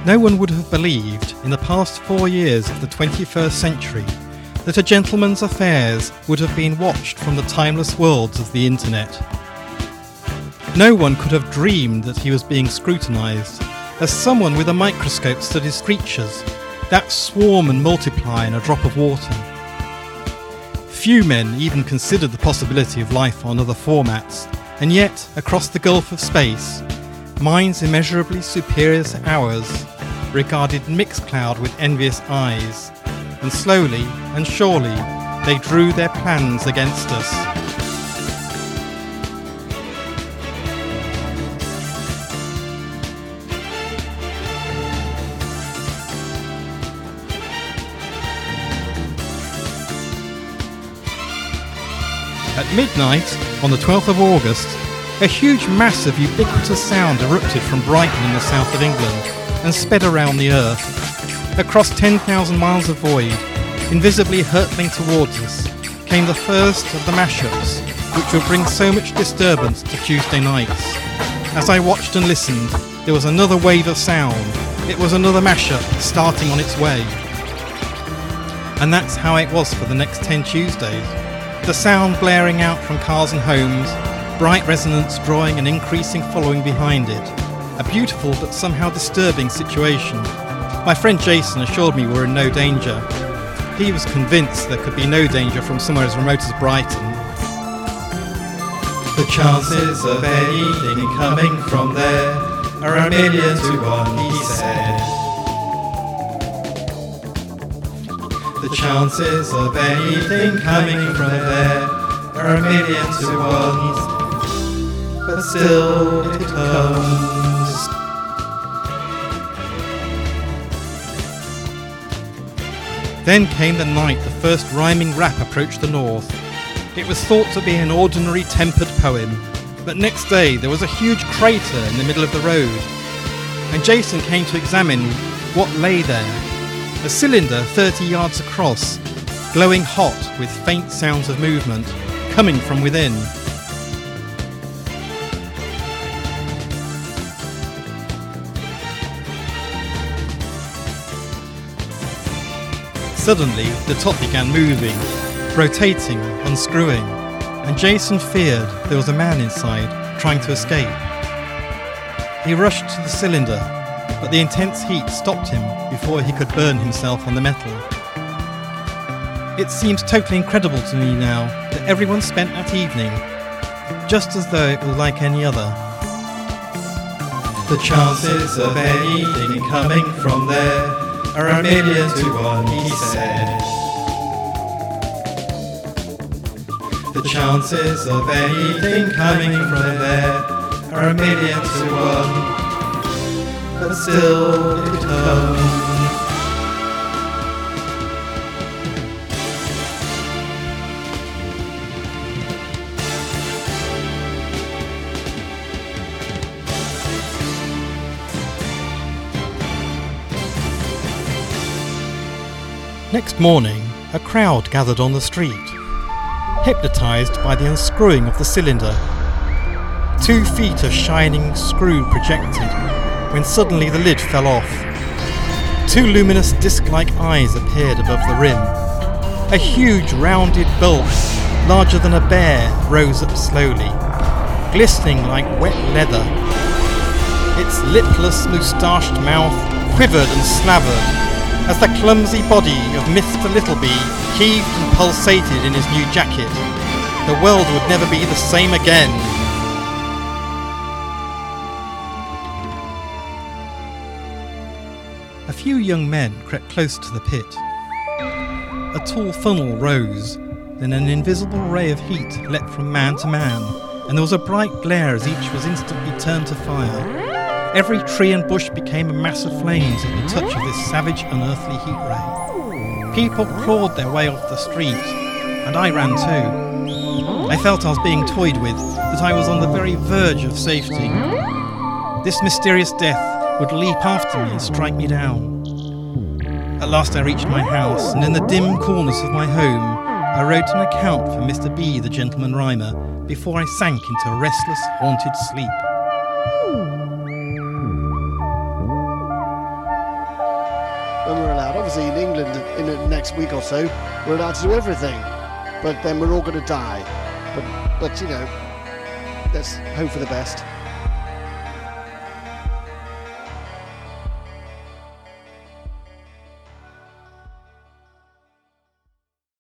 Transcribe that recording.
No one would have believed in the past 4 years of the 21st century that a gentleman's affairs would have been watched from the timeless worlds of the internet. No one could have dreamed that he was being scrutinised as someone with a microscope studies creatures that swarm and multiply in a drop of water. Few men even considered the possibility of life on other formats, and yet, across the gulf of space, minds immeasurably superior to ours regarded Mixcloud with envious eyes, and slowly and surely they drew their plans against us. At midnight, on the 12th of August, a huge mass of ubiquitous sound erupted from Brighton in the south of England and sped around the earth. Across 10,000 miles of void, invisibly hurtling towards us, came the first of the mashups, which would bring so much disturbance to Tuesday nights. As I watched and listened, there was another wave of sound. It was another mashup starting on its way. And that's how it was for the next 10 Tuesdays. The sound blaring out from cars and homes, bright resonance drawing an increasing following behind it. A beautiful but somehow disturbing situation. My friend Jason assured me we were in no danger. He was convinced there could be no danger from somewhere as remote as Brighton. The chances of anything coming from there are 1,000,000 to 1, he said. The chances of anything coming from there are 1,000,000 to 1, but still it comes. Then came the night the first rhyming rap approached the north. It was thought to be an ordinary tempered poem, but next day there was a huge crater in the middle of the road, and Jason came to examine what lay there. A cylinder 30 yards across, glowing hot with faint sounds of movement, coming from within. Suddenly, the top began moving, rotating, unscrewing, and Jason feared there was a man inside, trying to escape. He rushed to the cylinder, but the intense heat stopped him before he could burn himself on the metal. It seems totally incredible to me now that everyone spent that evening just as though it was like any other. The chances of anything coming from there are 1,000,000 to 1, he said. The chances of anything coming from there are 1,000,000 to 1, but still it comes. Next morning, a crowd gathered on the street, hypnotised by the unscrewing of the cylinder. 2 feet of shining screw projected, when suddenly the lid fell off. 2 luminous disc-like eyes appeared above the rim. A huge rounded bulk, larger than a bear, rose up slowly, glistening like wet leather. Its lipless, moustached mouth quivered and slavered as the clumsy body of Mr. Littleby heaved and pulsated in his new jacket. The world would never be the same again. A few young men crept close to the pit. A tall funnel rose, then an invisible ray of heat leapt from man to man, and there was a bright glare as each was instantly turned to fire. Every tree and bush became a mass of flames at the touch of this savage, unearthly heat ray. People clawed their way off the street, and I ran too. I felt I was being toyed with, that I was on the very verge of safety. This mysterious death would leap after me and strike me down. At last I reached my house, and in the dim corners of my home, I wrote an account for Mr. B, the gentleman rhymer, before I sank into a restless, haunted sleep. when we're allowed. Obviously in England in the next week or so we're allowed to do everything, but then we're all going to die. But you know, let's hope for the best.